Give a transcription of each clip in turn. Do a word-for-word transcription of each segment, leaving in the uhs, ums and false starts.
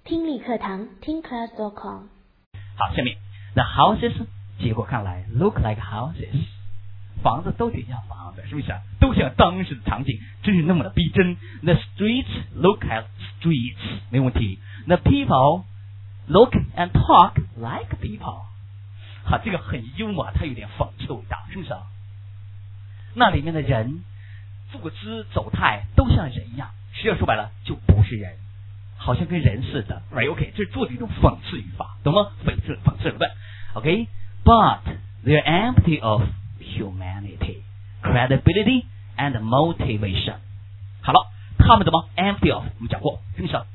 听力课堂听 class dot com。 好，下面 the houses 结果看来 look like houses， 房子都挺像房子，是不是啊？都像当时的场景，真是那么的逼真。The streets look like streets， 没问题。The people look and talk like people。好，这个很幽默，它有点讽刺的味道，是不是啊？那里面的人坐姿走态都像人一样，实际上说白了就不是人，好像跟人似的。Right? OK， 这是做的一种讽刺语法，懂吗？讽刺讽刺对不对 ？OK，but、okay? they're empty of humanity, credibility and motivation。好了，他们怎么 empty of？ 我们讲过，是不是？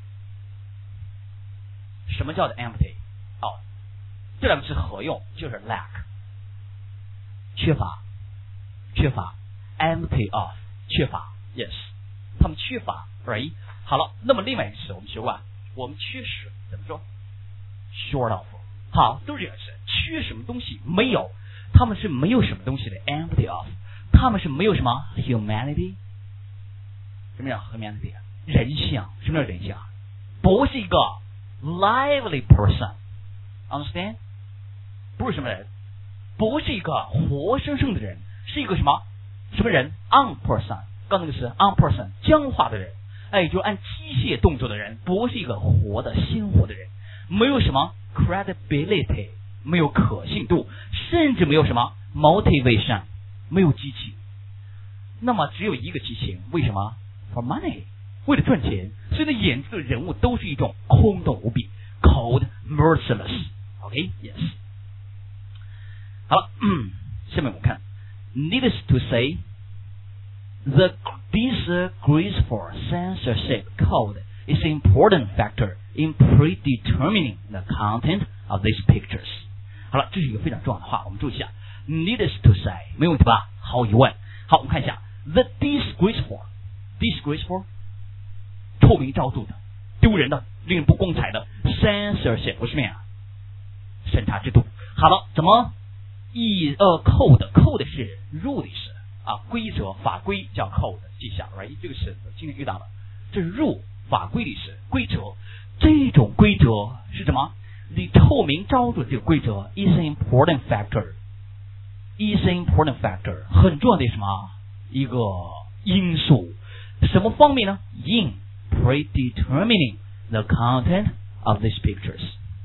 什么叫做 empty？ 哦，这两个词合用就是 lack， 缺乏，缺乏 ，empty of， 缺乏 ，yes， 他们缺乏 ，right？ 好了，那么另外一个词我们学过，我们缺失怎么说 ？short of。好，都是这个词，缺什么东西没有，他们是没有什么东西的 empty of， 他们是没有什么 humanity， 什么叫 humanity？ 人性，什么叫人性？不是一个 lively person，understand？ 不是什么人，不是一个活生生的人，是一个什么什么人 ？on person， 刚才那个词 on person， 僵化的人，哎，就按机械动作的人，不是一个活的鲜活的人，没有什么 credibility， 没有可信度，甚至没有什么 motivation， 没有激情。那么只有一个激情，为什么 ？For money， 为了赚钱。所以呢，演出的人物都是一种空洞无比 ，cold merciless。OK，yes、okay? 好了，嗯，下面我们看 ，needless to say。The this uh, graceful censorship code is an important factor in predetermining the content of these pictures. 好了，这是一个非常重要的话，我们注意一下。Needless to say， 没问题吧？毫无疑问。好，我们看一下 the disgraceful disgraceful 臭名昭著的、丢人的、令人不光彩的 censorship， 我什么呀？审查制度。好了，怎么一呃 code code 是 rule 的意思。啊，规则法规叫 code， 记下 ，right？ 这个是今天遇到的，这是 rule 法规的意思，规则。这种规则是什么？你臭名昭著的这个规则 is an important factor，is an important factor， 很重要的什么一个因素？什么方面呢 ？In predetermining the content of these pictures，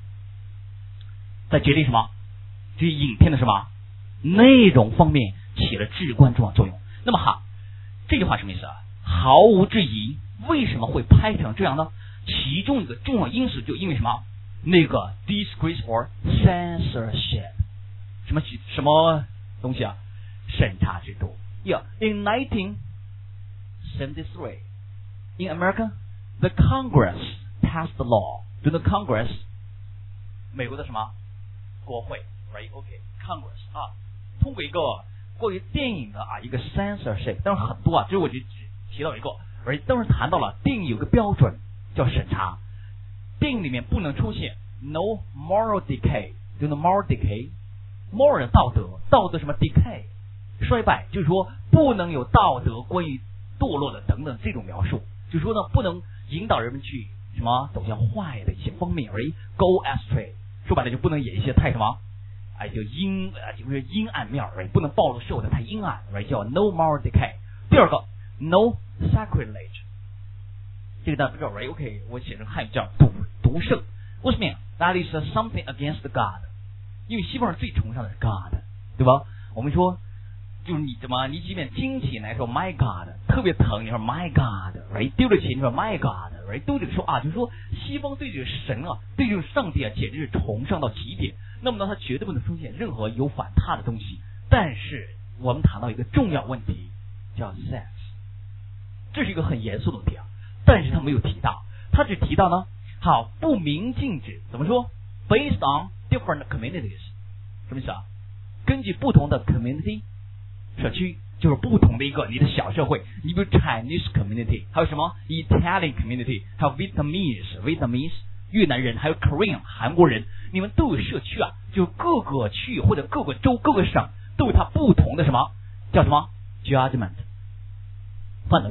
在决定什么？这些影片的什么内容方面？起了至关重要作用。那么好，这句话什么意思啊？毫无质疑，为什么会拍成这样呢？其中一个重要因素就因为什么？那个 disgrace or censorship， 什么什么东西啊？审查制度。Yeah, in nineteen seventy-three, in America, the Congress passed the law. 就那 Congress， 美国的什么国会 ，right? OK, Congress 啊，通过一个。关于电影的啊一个 censorship， 但是很多啊，这我就只提到一个，而当时谈到了电影有个标准叫审查，电影里面不能出现 no moral decay， 就 no moral decay，moral 道德，道德什么 decay 衰败，就是说不能有道德关于堕落的等等这种描述，就是说呢不能引导人们去什么走向坏的一些方面，而 go astray， 说白了就不能演一些太什么。哎，就阴啊，就是阴暗面儿，不能暴露社会的太阴暗，叫 no moral decay。第二个 no sacrilege， 这个大家不知道 right？ OK， 我写成汉语叫赌毒圣。为什么呀 ？That is something against God， 因为西方人最崇尚的是 God， 对吧？我们说，就是你怎么，你即便惊起来说 My God， 特别疼，你说 My God，right？ 丢了钱你说 My God，right？ 都这个说啊，就是说西方对这个神啊，对这个上帝啊，简直是崇尚到极点。那么呢，它绝对不能出现任何有反他的东西。但是我们谈到一个重要问题，叫 sex， 这是一个很严肃的问题啊。但是他没有提到，他只提到呢，好不明禁止，怎么说 ？Based on different communities， 什么意思啊？根据不同的 community 社区，就是不同的一个你的小社会，你比如 Chinese community， 还有什么 Italian community， 还有 Vietnamese Vietnamese 越南人，还有 Korean 韩国人。你们都有社区啊，就各个区域或者各个州、各个省都有它不同的什么叫什么 judgment 判断标准。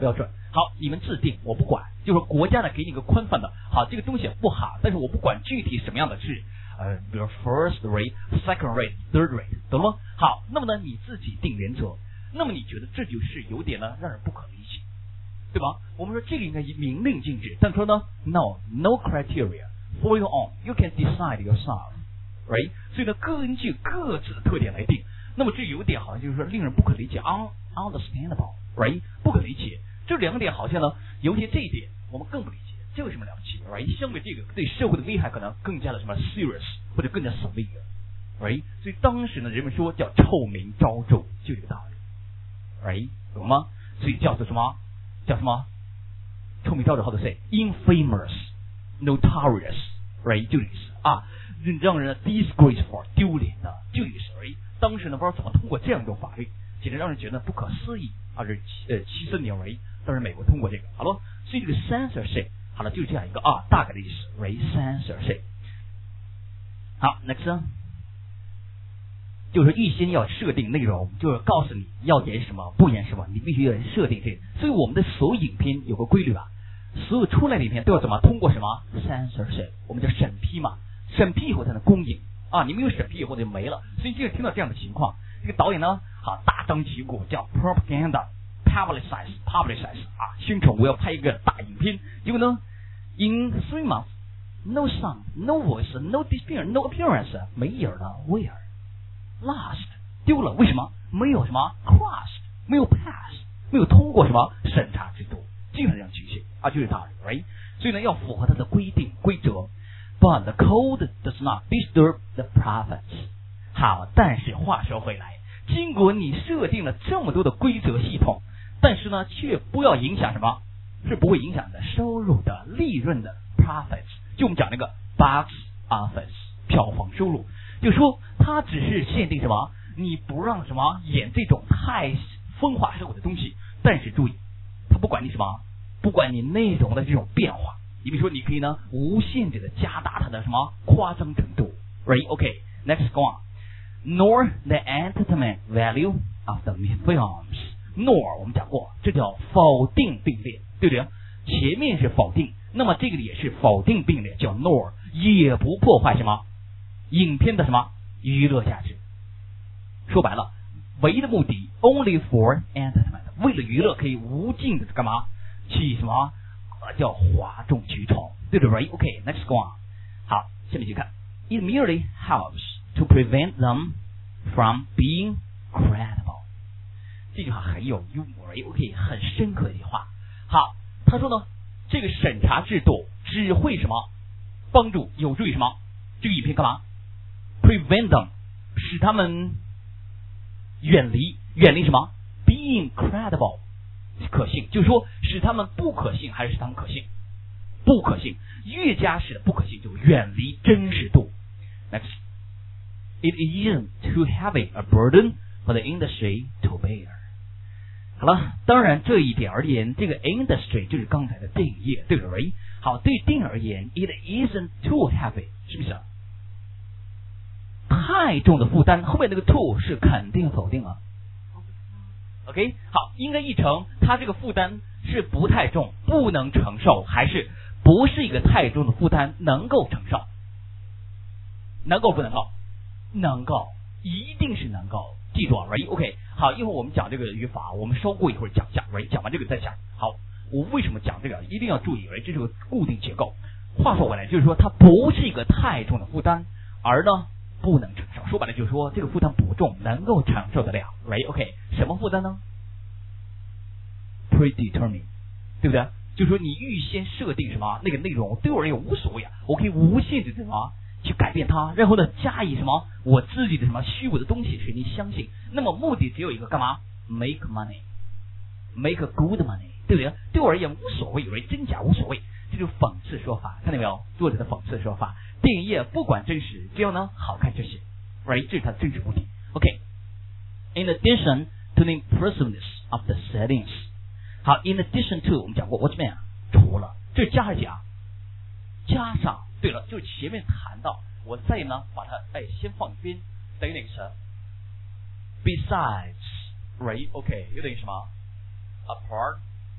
好，你们制定我不管，就是国家呢给你个宽泛的，好，这个东西不好，但是我不管具体什么样的制，呃，比如 first rate、second rate、third rate， 懂了吗？好，那么呢你自己定原则，那么你觉得这就是有点呢让人不可理解，对吧？我们说这个应该明令禁止，但说呢 no no criteria for your own, you can decide yourself，right？ 所以呢根据各自的特点来定，那么这有点好像就是说令人不可理解 un understandable，right？ 不可理解。这两点好像呢，尤其这一点我们更不理解，这有什么了不起 ？right？ 相对这个对社会的危害可能更加的什么 serious 或者更加 severe，right？ 所以当时呢，人们说叫臭名昭著，就这个道理 ，right？ 懂吗？所以叫做什么？叫什么？臭名昭著 how to say infamous, notorious，right？ 就这个意思啊，让人 disgraceful 丢脸的，就这个意思 ，right？ 当时呢，不知道怎么通过这样一种法律，简直让人觉得不可思议。二十呃七四年为，当时美国通过这个，好了，所以这个 censorship， 好了，就是这样一个啊大概的意思，为 censorship。好 ，next 呢，就是预先要设定内容，就是告诉你要演什么，不演什么，你必须要设定这个。所以我们的所有影片有个规律吧，所有出来的影片都要怎么通过什么 censorship， 我们叫审批嘛，审批以后才能公映啊，你没有审批以后就没了。所以这个听到这样的情况，这个导演呢，好大张旗鼓叫 propaganda。publicize publicize 啊，宣传我要拍一个大影片，结果呢 ，in three months no sound no voice no disappearance no appearance 没影了 where lost 丢了，为什么？没有什么 crossed 没有 pass 没有通过什么审查制度，基本上局限啊，就是道理 right？ 所以呢要符合它的规定规则 ，but the code does not disturb the prophets。好，但是话说回来，经过你设定了这么多的规则系统。但是呢，却不要影响什么？是不会影响的收入的、利润的 profits。就我们讲那个 box office 票房收入，就说它只是限定什么？你不让什么演这种太风化社会的东西。但是注意，它不管你什么，不管你内容的这种变化。你比如说，你可以呢无限制的加大它的什么夸张程度 ，right？ OK，next、okay, go on。Nor the entertainment value of the films。nor 我们讲过，这叫否定并列，对不对？前面是否定，那么这个也是否定并列，叫 nor 也不破坏什么影片的什么娱乐价值。说白了，唯一的目的 only for entertainment， 为了娱乐可以无尽的干嘛？去什么？呃、叫哗众取宠，对不对 ？OK，next、okay, go on。好，下面去看 ，it merely helps to prevent them from being credible。这句话很有幽默 ，OK， 很深刻的一句话。好，他说呢，这个审查制度只会什么帮助有助于什么？这个影片干嘛 ？prevent them， 使他们远离远离什么 ？being credible， 可信，就是说使他们不可信，还是使他们可信？不可信，越加使不可信，就远离真实度。Next， it isn't too heavy a burden for the industry to bear。好了，当然这一点而言，这个 industry 就是刚才的电影业，对不对？好，对电影而言 ，it isn't too heavy， 是不是？太重的负担，后面那个 too 是肯定否定啊。OK， 好，应该译成它这个负担是不太重，不能承受，还是不是一个太重的负担，能够承受？能够不能够？能够，一定是能够。记住啊 ，right？ OK， 好，一会儿我们讲这个语法，我们稍过一会儿讲讲 ，right？ 讲完这个再讲。好，我为什么讲这个？一定要注意 ，right？ 这是个固定结构。话说回来，就是说它不是一个太重的负担，而呢不能承受。说白了就是说这个负担不重，能够承受得了 ，right？OK， 什么负担呢 ？predetermined， 对不对？就是说你预先设定什么那个内容，对我而言无所谓啊，我可以无限制的什么去改变它，然后呢加以什么我自己的什么虚伪的东西使你相信。那么目的只有一个，干嘛 ？make money，make a good money， 对不对？对我而言无所谓，以为真假无所谓，这就是讽刺说法，看到没有？作者的讽刺说法，电影业不管真实，只要呢好看就行 ，right？ 这是它的真实目的。OK，in addition to the impressiveness of the settings， 好 ，in addition to 我们讲过 ，what's mean？ 除了，这是加还是加？加上。对了，就是前面谈到，我再呢把它哎先放一边，等于哪个词 ？Besides，right？OK，、okay, 又等于什么 ？Apart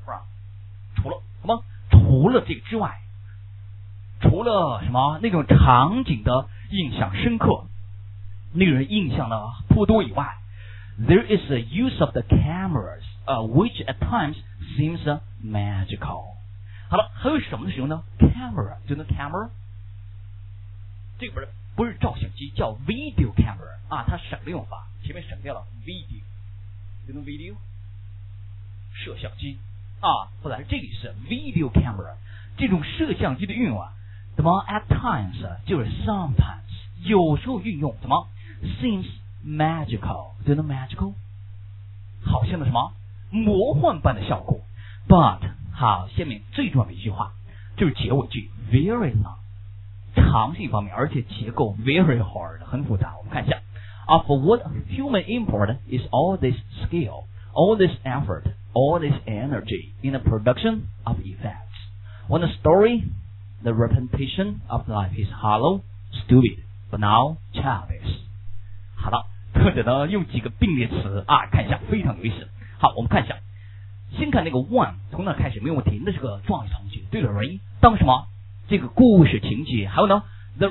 from 除了什么？除了这个之外，除了什么那种场景的印象深刻，令人印象的颇多以外 ，there is a use of the cameras, uh, which at times seems magical。好了，还有什么的使用呢 ？camera， 就那 camera， 这个不是不是照相机，叫 video camera 啊，它省略用法，前面省掉了 video， 就那 video， 摄像机啊，或者是这里是 video camera， 这种摄像机的运用啊。怎么 at times 就是 sometimes 有时候运用怎么 seems magical 真的 magical 好像的什么魔幻般的效果 but 好下面最重要的一句话就是结尾句 very long 长是一方面而且结构 very hard 很复杂我们看一下 of what human import is all this skill all this effort all this energy in the production of effects when the story The representation of life is hollow, stupid, banal, childish. 好了，或者呢用几个并列词啊，看一下非常有意思。好，我们看一下，先看那个 one， 从那开始没有问题，那是个状语从句。对了 ，right？ 当什么？这个故事情节，还有呢 ，the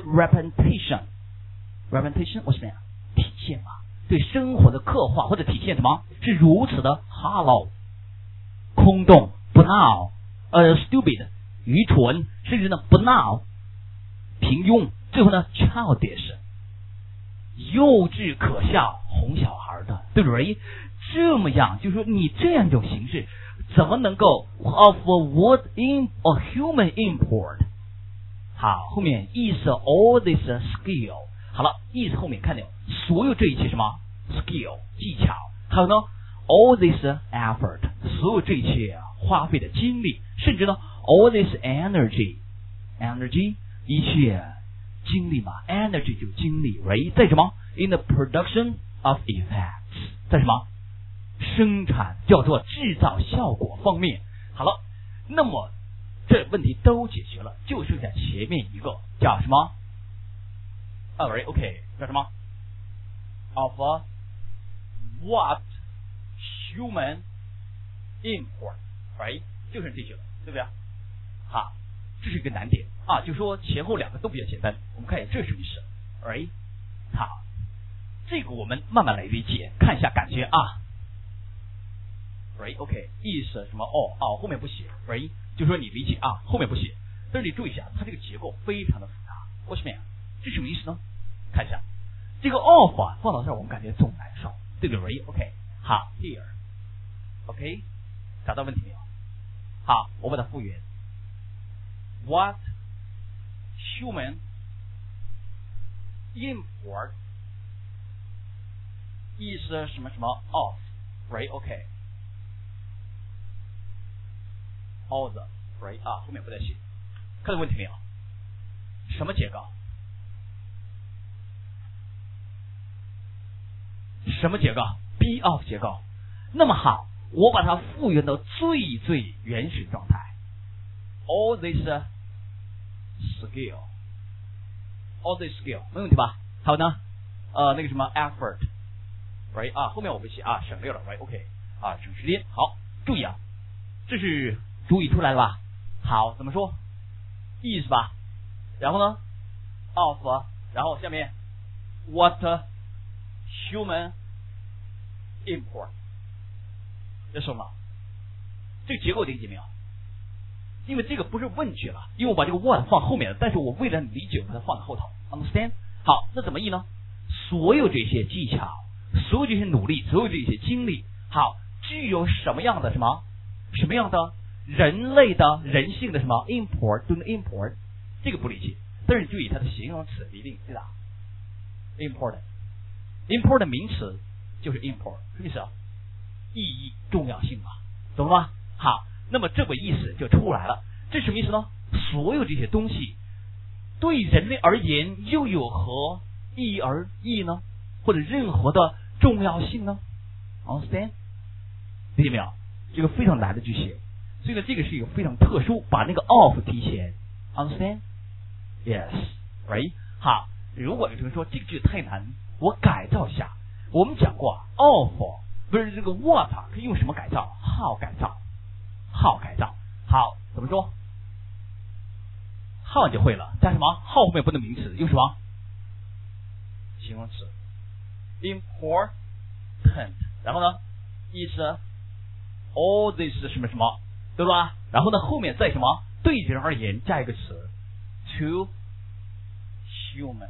representation，representation 我什么呀？体现嘛，对生活的刻画或者体现什么？是如此的 hollow， 空洞 ，banal， 呃 ，stupid。愚蠢，甚至呢不闹，平庸，最后呢 childish， 幼稚可笑，哄小孩的，对不对？这么样，就是说你这样一种形式，怎么能够 of what in a human import？ 好，后面 is all this skill， 好了， is 后面看到所有这一切什么 skill 技巧，还有呢 all this effort， 所有这一切花费的精力，甚至呢。All this energy, energy 一切精力嘛 ，energy 就精力 ，right？ 在什么 ？In the production of effects， 在什么生产叫做制造效果方面。好了，那么这问题都解决了，就剩下前面一个叫什么？啊 ，right？OK， 叫什么 ？Of what human import，right？ 就剩这些了，对不对？好，这是一个难点啊，就说前后两个都比较简单。我们看一下这是什么意思 ，right？ 好，这个我们慢慢来理解，看一下感觉啊 ，right？OK， 意思什么？哦哦，后面不写 ，right？ 就说你理解啊，后面不写，但是你注意一下，它这个结构非常的复杂。为什么呀？这什么意思呢？看一下这个 of 啊，放到这儿我们感觉总难受，对不对 ？right？OK， 好 ，here，OK， 找到问题没有？好，我把它复原。What human import is 什么什么 of, right? OK. All the, right? 啊，后面不再写。看到问题没有？什么结构？什么结构 ？be of 结构。那么好，我把它复原到最最原始状态。All this skill, all this skill 没问题吧？还有呢，呃，那个什么 effort, right 啊，后面我不写啊，省略了 ，right OK 啊，省时间。好，注意啊，这是主语出来了吧？好，怎么说？意思吧？然后呢 ，of， 然后下面 what human import， 这什么？这个结构理解没有？因为这个不是问句了，因为我把这个 what 放后面了，但是我为了理解，我把它放在后头 ，understand？ 好，那怎么译呢？所有这些技巧，所有这些努力，所有这些经历，好，具有什么样的什么什么样的人类的人性的什么 import 对 import 这个不理解，但是注意它的形容词一定对吧 ？important import 的名词就是 import， 什么意思啊？意义重要性嘛，懂了吗？好。那么这个意思就出来了，这什么意思呢？所有这些东西对人类而言又有何意义而意呢？或者任何的重要性呢 ？Understand？ 理解没有？这个非常难的句写，所以呢，这个是一个非常特殊，把那个 of 提前 ，understand？Yes，right？ 好，如果有人说这个句太难，我改造一下。我们讲过 of 不是这个 what 可以用什么改造 ？how 改造。 how 改造。好，怎么说 how 就会了，加什么 how 后面不能名词，用什么形容词 important， 然后呢 is all this 什么什么，对吧？然后呢后面再什么对人而言加一个词 to humans。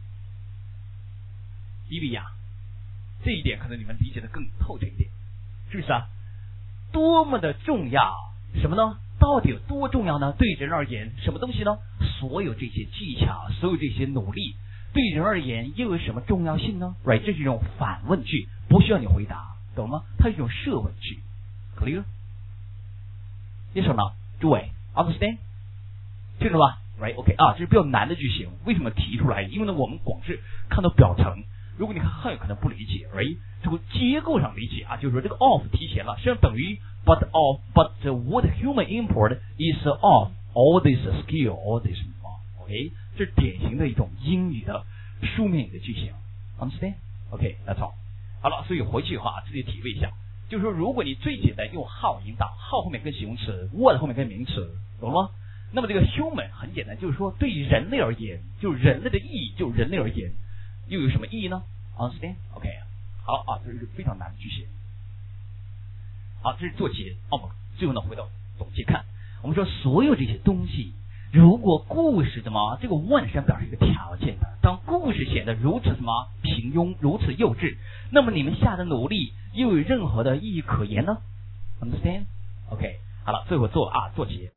伊利亚，这一点可能你们理解的更透彻一点，是不是啊？多么的重要，什么呢？到底有多重要呢？对人而言，什么东西呢？所有这些技巧，所有这些努力，对人而言又有什么重要性呢 ？Right， 这是一种反问句，不需要你回答，懂吗？它是一种设问句 ，clear？ Yes or no？ 诸位 ，understand？ 听懂吧 ？Right，OK， 啊，这是比较难的句型，为什么提出来？因为呢，我们光是看到表层。如果你看很有可能不理解 ，right？ 这个结构上理解啊，就是说这个 of 提前了，实际上等于 but of but what human import is of all this skill all this OK， 这是典型的一种英语的书面语的句型 ，understand？OK， that's all。好了，所以回去的话自己体会一下，就是说如果你最简单用 how 引导 ，how 后面跟形容词 ，what 后面跟名词，懂了吗？那么这个 human 很简单，就是说对于人类而言，就是人类的意义，就是人类而言。又有什么意义呢 ？Understand? OK， 好啊，这是一个非常难的句型。好，这是做结。哦，我们最后呢回到总结看，我们说所有这些东西，如果故事怎么这个 one 是表示一个条件的，当故事显得如此什么平庸，如此幼稚，那么你们下的努力又有任何的意义可言呢 ？Understand? OK， 好了，最后做啊做结。